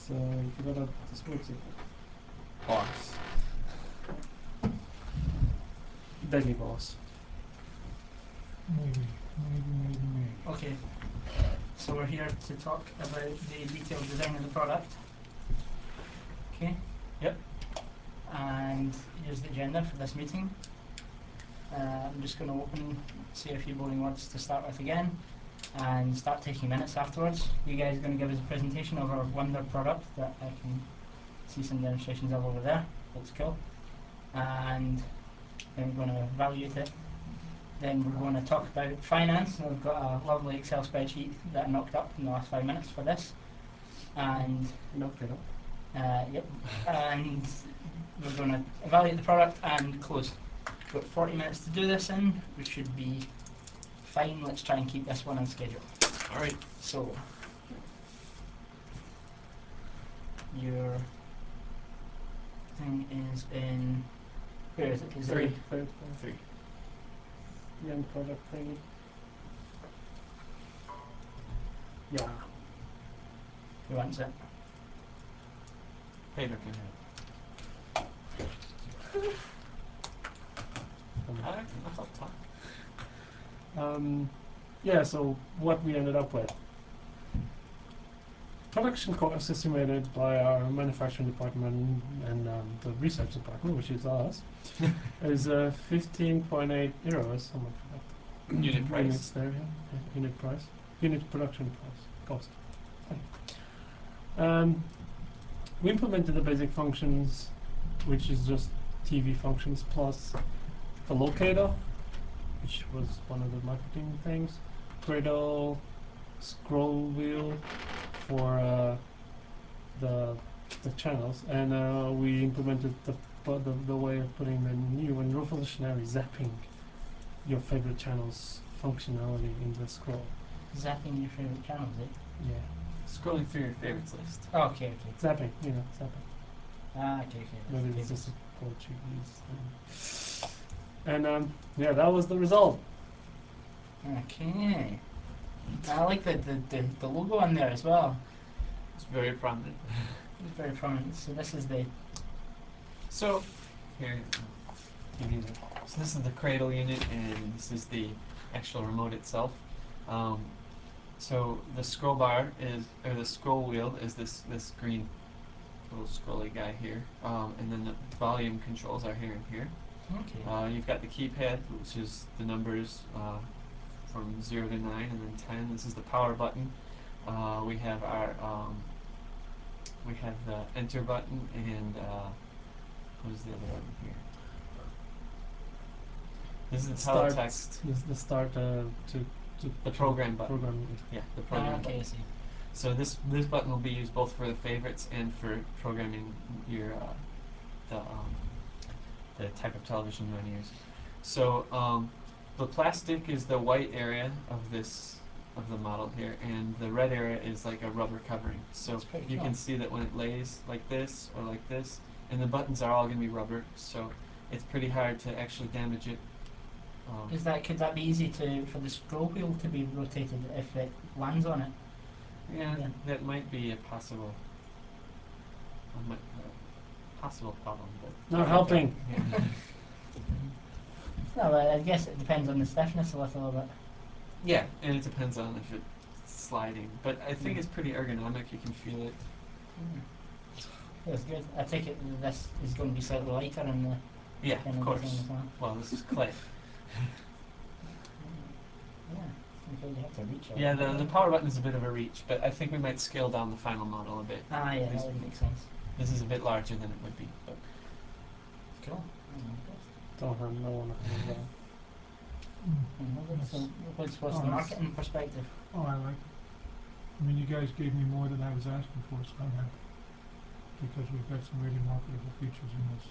So you forgot about the smoke signal. Boss. Deadly boss. Maybe. Okay, so we're here to talk about the detailed design of the product. Okay? Yep. And here's the agenda for this meeting. I'm just going to say a few boring words to start with again, and start taking minutes afterwards. You guys are going to give us a presentation of our Wonder product that I can see some demonstrations of over there. Looks cool. And then we're going to evaluate it. Then we're going to talk about finance. We've got a lovely Excel spreadsheet that I knocked up in the last 5 minutes for this. And Knocked it up. yep. And we're going to evaluate the product and close. We've got 40 minutes to do this in. We should be fine. Let's try and keep this one on schedule. Alright. So, your thing is in. Where is it? Is it? Third. 3. The end product thingy. Yeah. Who wants it? Pedro can have it. I'll talk. Yeah, so what we ended up with. Production cost estimated by our manufacturing department and the research department, which is us, is 15.8 euros. How much for that? Unit price. Units there, yeah. Unit price. Unit production price. Cost. We implemented the basic functions, which is just TV functions plus the locator, which was one of the marketing things, Cradle, scroll wheel for the channels, and we implemented the way of putting the new and revolutionary zapping your favorite channels functionality in the scroll. Zapping your favorite channels, eh? Yeah, Scrolling through your favorites list. Oh, okay. zapping, zapping. Okay. That That's is the just a Portuguese thing. And yeah, that was the result. Okay. I like the logo on there as well. It's very prominent. It's very prominent. So this is the So, here, give you so this is the cradle unit, and this is the actual remote itself. So the scroll bar is, or the scroll wheel is this green little scrolly guy here, and then the volume controls are here and here. okay. You've got the keypad, which is the numbers from 0 to 9, and then 10. This is the power button. We have our we have the enter button, and what is the other button here? This is the teletext. This is the start to The program button. Program. Yeah, the program Okay, I button. see. So this button will be used both for the favorites and for programming your the type of television you want to use. So the plastic is the white area of the model here, and the red area is like a rubber covering. So That's pretty you cool. can see that when it lays like this or like this, and the buttons are all going to be rubber, so it's pretty hard to actually damage it. Could that be easy for the scroll wheel to be rotated if it lands on it? Yeah, Yeah. that might be a possible problem, but Not helping. Yeah. No, I guess it depends on the stiffness a little bit. Yeah, and it depends on if it's sliding, but I think it's pretty ergonomic. You can feel it. That's good. I take it that this is going to be slightly lighter in the Yeah, kind of of design course. as well. Well, this is clay. Yeah. Okay, you have to reach it. Yeah, the power button is a bit of a reach, but I think we might scale down the final model a bit. Ah, yeah, that would make sense. This is a bit larger than it would be, but Cool. Don't have no one has that. So, what's the Oh, marketing perspective? Oh, I like it. I mean, you guys gave me more than I was asking for, so I'm happy. Because we've got some really marketable features in this.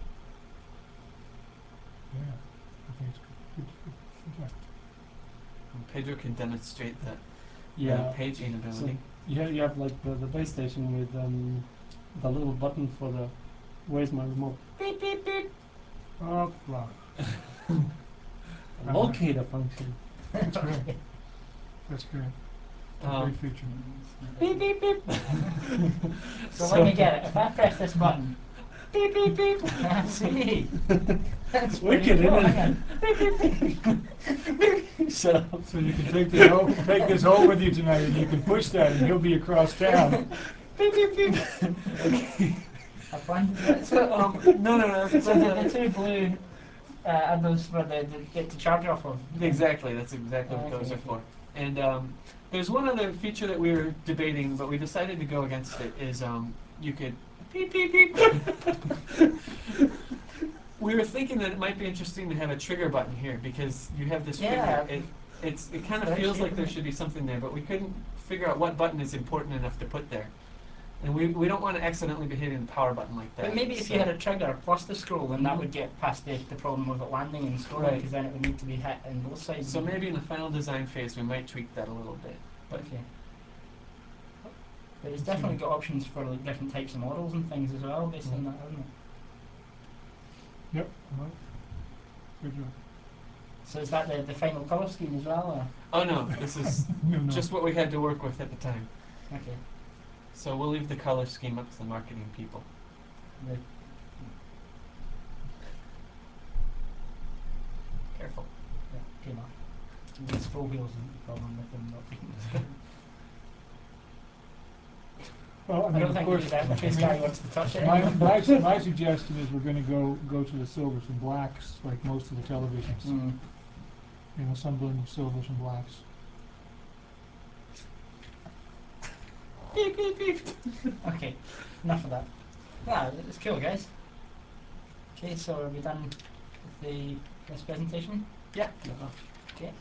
Yeah, I think it's good. Good job. Pedro can demonstrate the Yeah. paging ability. You have like the base station with the little button for the where's my remote? Beep beep beep. Oh, wow. A locator function. That's great. That's great. It's a great feature. Beep beep beep. So let me get it. If I press this button, Beep beep beep. see, that's Wicked, pretty cool. isn't Hang on. Shut up. So you can take this home with you tonight, and you can push that, and he'll be across town. Beep beep beep. Have fun. So, No. That's, so the two blue are those for the get to charge off of. exactly. That's exactly what Okay, those are okay. for. And there's one other feature that we were debating, but we decided to go against it. Is you could beep beep beep. We were thinking that it might be interesting to have a trigger button here because you have this Yeah. finger. It kind of Very feels like shapely. there should be something there, but we couldn't figure out what button is important enough to put there. And we don't want to accidentally be hitting the power button like that. But maybe if so- you had a trigger plus the scroll, then that would get past the problem with it landing and scrolling, Right. because then it would need to be hit on both sides. So maybe in the final design phase we might tweak that a little bit. But Okay. But it's definitely got options for like different types of models and things as well, based on that, hasn't it? Yep. Well, good job. So is that the final colour scheme as well, oh no, this is No. just what we had to work with at the time. or? Okay. So we'll leave the color scheme up to the marketing people. The, Careful. yeah, okay, Mark. These full wheels isn't the problem with them not being. Well, I I mean, don't of think course, this guy wants to touch it. my suggestion is we're gonna go to the silvers and blacks, like most of the televisions. Mm. You know, some blue silvers and blacks. Beep beep beep. Okay, enough of that. Yeah, it's cool, guys. Okay, so are we done with this presentation? Yeah. Okay.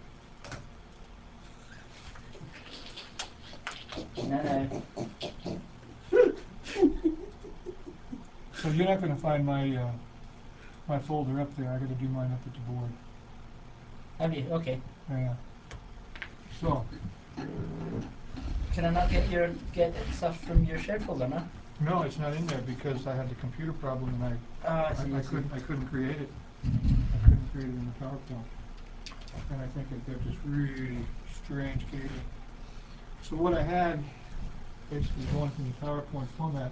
No. So you're not gonna find my my folder up there. I gotta do mine up at the board. Have you? Okay. Yeah. So, Can I not get stuff from your shared folder, no? no, it's not in there because I had the computer problem and I I couldn't create it. I couldn't create it in the PowerPoint. And I think I've got this really strange cable. So what I had, basically going from the PowerPoint format,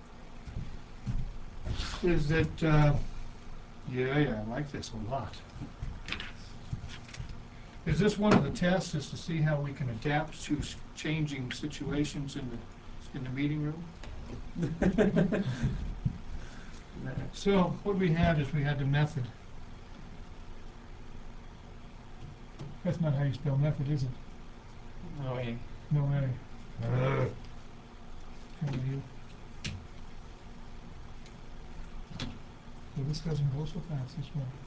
is that, I like this a lot. Is this one of the tests, is to see how we can adapt to changing situations in the meeting room? So what we had is we had the method. That's not how you spell method, is it? No way. No way. You. Well, this doesn't go so fast, this one.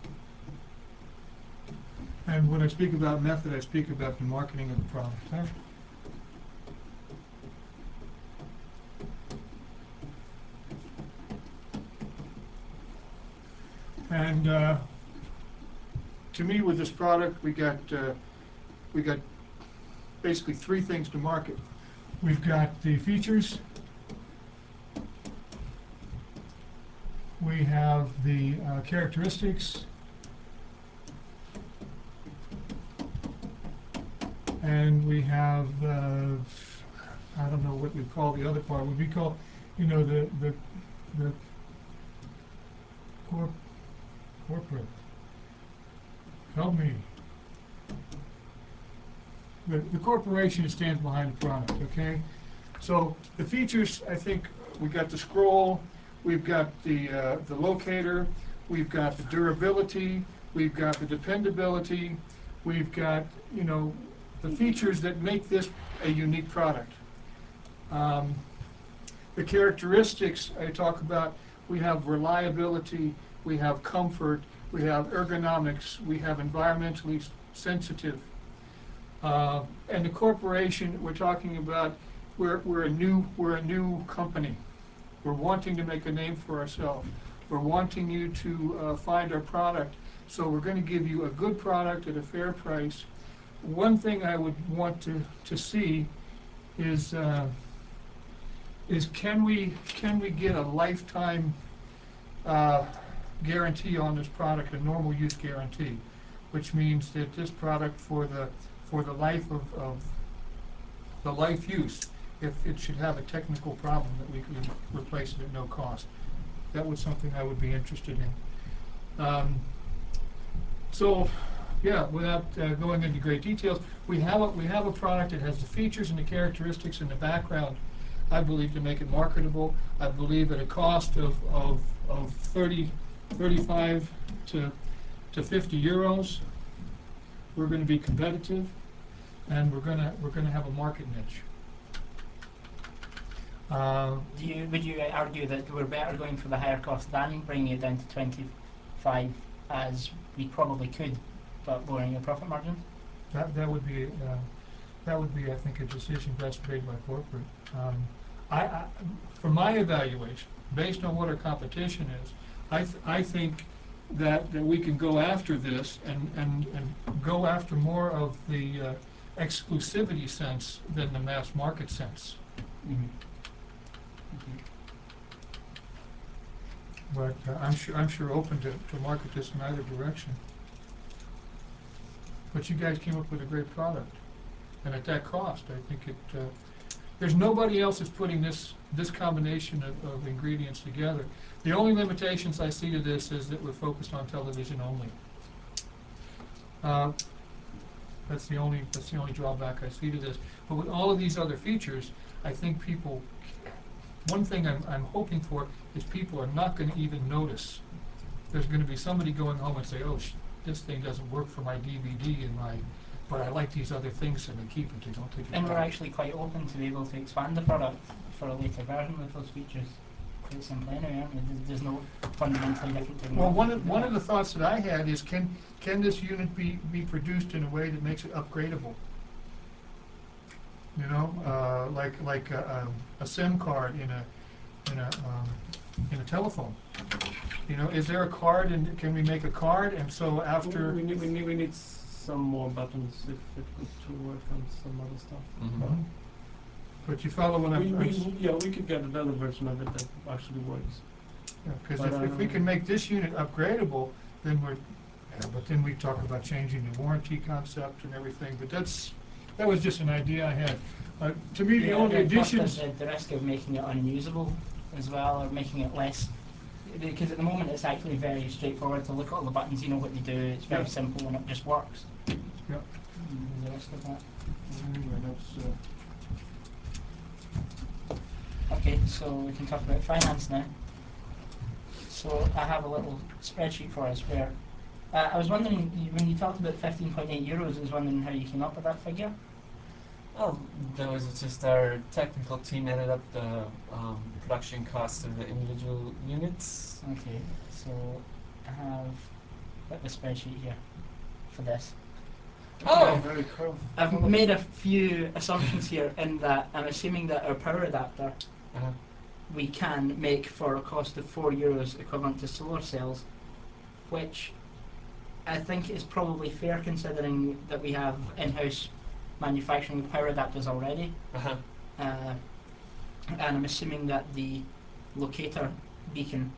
And when I speak about method, I speak about the marketing of the product, huh? And to me, with this product, we got basically three things to market. We've got the features. We have the characteristics. And we have, I don't know what we call the other part. Would we call, the corporate. Help me. The corporation stands behind the product, okay? So the features, I think, we got the scroll, we've got the locator, we've got the durability, we've got the dependability, we've got, the features that make this a unique product. The characteristics I talk about, we have reliability, we have comfort, we have ergonomics, we have environmentally sensitive. And the corporation, we're talking about, we're a new company. We're wanting to make a name for ourselves. We're wanting you to find our product. So we're going to give you a good product at a fair price. One thing I would want to see is can we get a lifetime guarantee on this product, a normal use guarantee, which means that this product for the life the life use, if it should have a technical problem, that we could replace it at no cost. That was something I would be interested in. So, yeah, without going into great details, we have a product that has the features and the characteristics in the background, I believe, to make it marketable. I believe at a cost of 35 to 50 euros, we're going to be competitive, and we're going to have a market niche. Would you argue that we're better going for the higher cost than bringing it down to 25, as we probably could, but lowering your profit margins? That would be I think a decision best made by corporate. For my evaluation, based on what our competition is, I think that we can go after this and go after more of the exclusivity sense than the mass market sense. Mm-hmm. But I'm sure open to market this in either direction. But you guys came up with a great product, and at that cost, I think it. There's nobody else that's putting this combination of ingredients together. The only limitations I see to this is that we're focused on television only. That's the only drawback I see to this. But with all of these other features, I think people. One thing I'm hoping for is people are not going to even notice. There's going to be somebody going home and say, "Oh, this thing doesn't work for my DVD and but I like these other things," and they keep it. They don't take it. And we're actually quite open to be able to expand the product for a later version with those features. Quite simply, anyway, aren't we? There's no fundamentally different technology. Well, one of the thoughts that I had is, can this unit be produced in a way that makes it upgradable? You know, like a SIM card in a telephone. You know, is there a card, and can we make a card? And so after we need some more buttons if it could to work on some other stuff. Mm-hmm. But you follow what we could get another version of it that actually works. Because if we can make this unit upgradable, then but then we talk about changing the warranty concept and everything. But that was just an idea I had. To me, the only additions. The risk of making it unusable as well, or making it less. Because at the moment it's actually very straightforward to look at all the buttons, you know what they do, it's very simple and it just works. Yeah. There's a risk of that. Anyway, Okay, so we can talk about finance now. So I have a little spreadsheet for us where I was wondering, when you talked about 15.8 euros, I was wondering how you came up with that figure. Well, that was just our technical team added up the production costs of the individual units. Okay, so I have got the spreadsheet here for this. Oh! Very cool. I've made a few assumptions here in that I'm assuming that our power adapter Uh-huh. we can make for a cost of €4 equivalent to solar cells, which I think is probably fair considering that we have in-house manufacturing of power adapters already. Uh-huh. And I'm assuming that the locator beacon,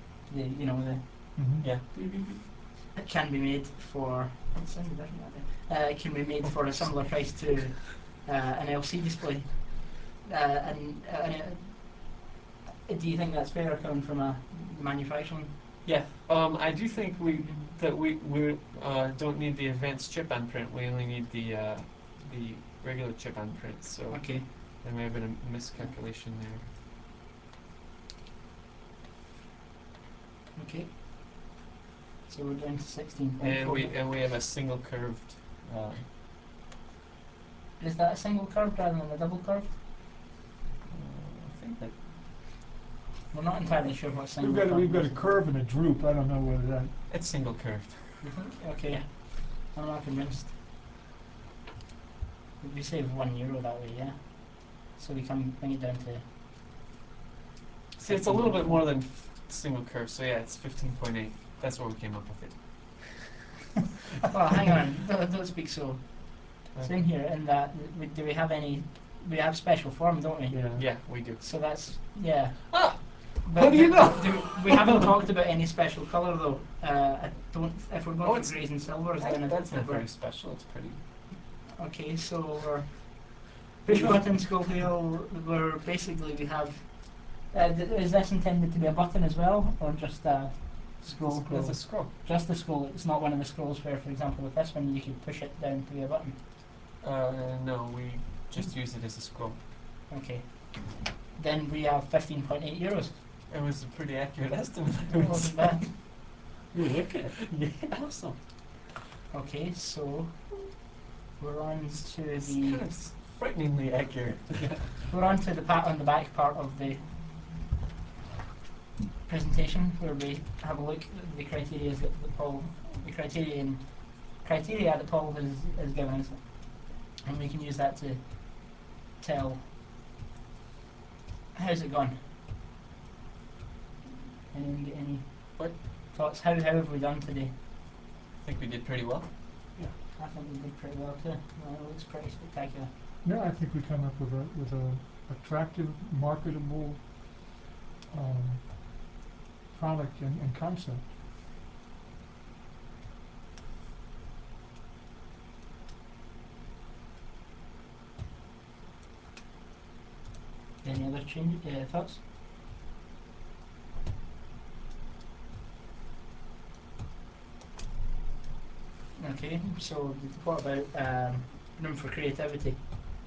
Yeah. it can be made for can be made for a similar price to an LC display. Do you think that's fair coming from a manufacturing? Yeah. I do think we don't need the advanced chip on print. We only need the regular chip on print. So Okay. there may have been a miscalculation there. Okay. So we're down to 16. And we have a single curved. Is that a single curve rather than a double curve? I think that. We're not entirely sure what single curve We've got a is. curve and a droop. I don't know whether that. It's single curved. You think? Okay. I'm not convinced. We save €1 that way, yeah. So we can bring it down to. See, it's a little bit more than single curve. So yeah, it's 15.8. That's where we came up with it. Oh, hang on! Don't speak so. It's in here. In that, do we have any? We have special form, don't we? Yeah. Yeah, we do. So that's yeah. Ah! But How do you know? We haven't talked about any special colour though. I don't. If we're going it's for greys and silvers, then That's not we're- very special. It's pretty. Okay, so we're Push button scroll wheel, where basically we have. Is this intended to be a button as well, or just a scroll? It's a scroll. Just a scroll. It's not one of the scrolls where, for example, with this one, you could push it down to be a button. No, we just use it as a scroll. Okay. Then we have 15.8 euros. It was a pretty accurate estimate. It wasn't bad. You're wicked. Yeah. Awesome. Okay, so we're on to It's the kind of frighteningly accurate. we're on to the part on the back part of the presentation where we have a look at the criteria that criteria that Paul has given us, and we can use that to tell how's it gone. Anyone get any What? thoughts? How have we done today? I think we did pretty well. I think we did pretty well too. It looks pretty spectacular. Yeah, I think we come up with a attractive, marketable product and concept. Any other thoughts? Okay, so what about room for creativity?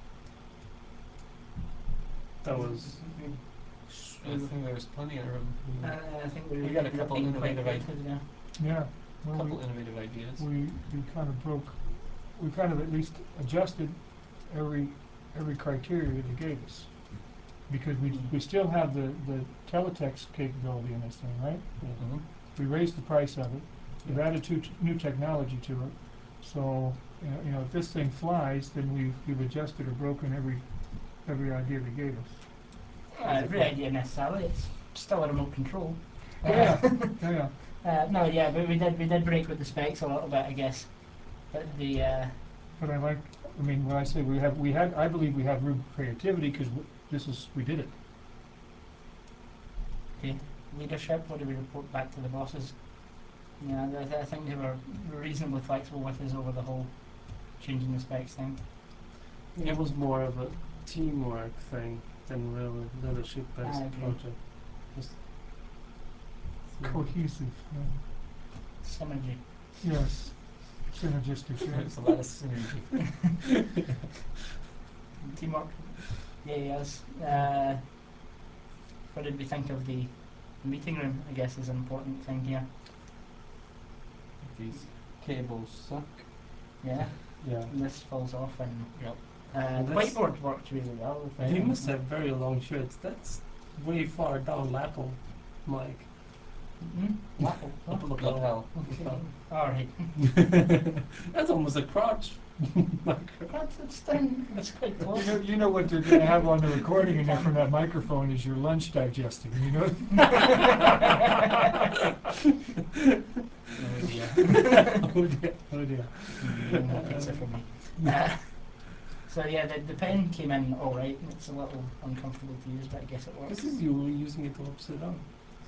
That was. I think there was plenty of room. I think We got a couple being quite innovative creative, yeah. Yeah, A well, couple innovative ideas. we kind of broke, we kind of at least adjusted every criteria that he gave us. Because we still have the teletext capability in this thing, right? Mhm. We raised the price of it. We've added new technology to it. So, you know, if this thing flies, then we've adjusted or broken every idea they gave us. Every idea necessarily, it's still a remote control. Yeah, yeah. No, yeah, but we did break with the specs a little bit, I guess. But the But I mean, when I say I believe we have room for creativity because we did it. leadership, what do we report back to the bosses? Yeah, I think they were reasonably flexible with us over the whole changing the specs thing. It was more of a teamwork thing than really leadership I based agree. project. Just Cohesive. Synergy. Yes. Synergistic. There's a lot of synergy. Teamwork. Yeah, yes. What did we think of the meeting room, I guess, is an important thing here. These cables suck. Yeah, yeah. and this falls off and Yep. the That's- whiteboard worked really well with it. He must have very long shirts. That's way far down lateral, Mike. Lapel. Lapel. Alright. That's almost a crotch. It's quite close. You know what they're going to have on the recording in there from that microphone is your lunch digesting. You know. Oh dear. Oh dear. Oh dear. No pizza for me. So yeah, the pen came in alright. It's a little uncomfortable to use, but I guess it works. This is you using it upside down.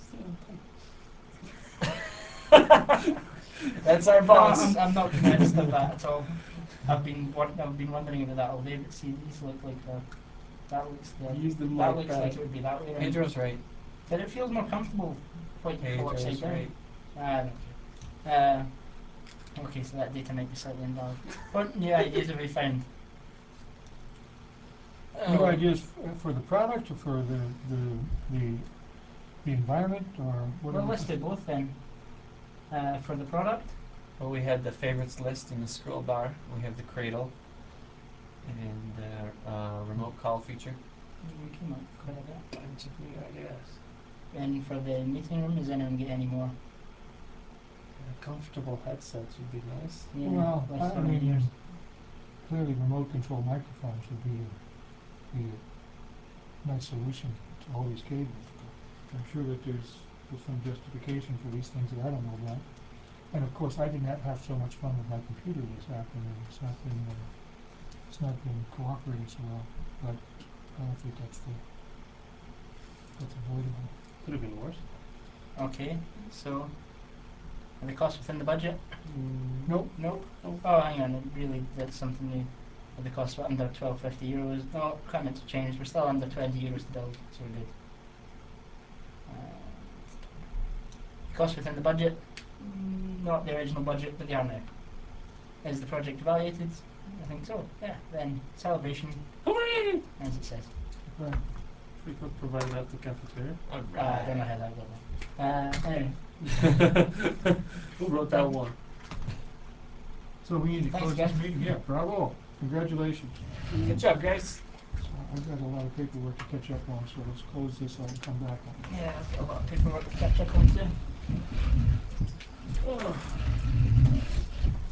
That's our No, boss. I'm not convinced of that at all. I've been wondering about that all day, but see, these look like Use the that mic looks back. like it would be that way. Then. Pedro's right. But it feels more comfortable pointing full Pedro's upside down. right. Okay, so that data might be slightly invalid. What new ideas have we found? New ideas for the product or for the environment or what? Well, let's do both then. For the product, Well, we had the favorites list in the scroll bar. We have the cradle and the remote call feature. we came up with quite a bit. Bunch of new ideas. And for the meeting room, does anyone get any more? Comfortable headsets would be nice. Yeah, Well, less I than mean, years. clearly remote control microphones would be a nice solution to all these cables. But I'm sure that there's some justification for these things that I don't know about. And of course, I didn't have so much fun with my computer this afternoon. It's not been cooperating so well. But I don't think that's avoidable. Could have been worse. Okay, so are the costs within the budget? Nope. Nope. Oh, hang on. Really, that's something new. with the cost of under 1250 euros. No, equipment's changed. We're still under 20 euros to build, so we're good. Cost within the budget, not the original budget, but they are now. Is the project evaluated? I think so. Yeah. Then celebration, Hooray! as it says. Right. We could provide it at the cafeteria. I don't know how that will. Anyway, Who wrote that one? So we need to Thanks, close this guys. meeting? Yeah, bravo, congratulations. Good job, guys. So I've got a lot of paperwork to catch up on, so let's close this out and come back on it. yeah, I've got a lot of paperwork to catch up on too.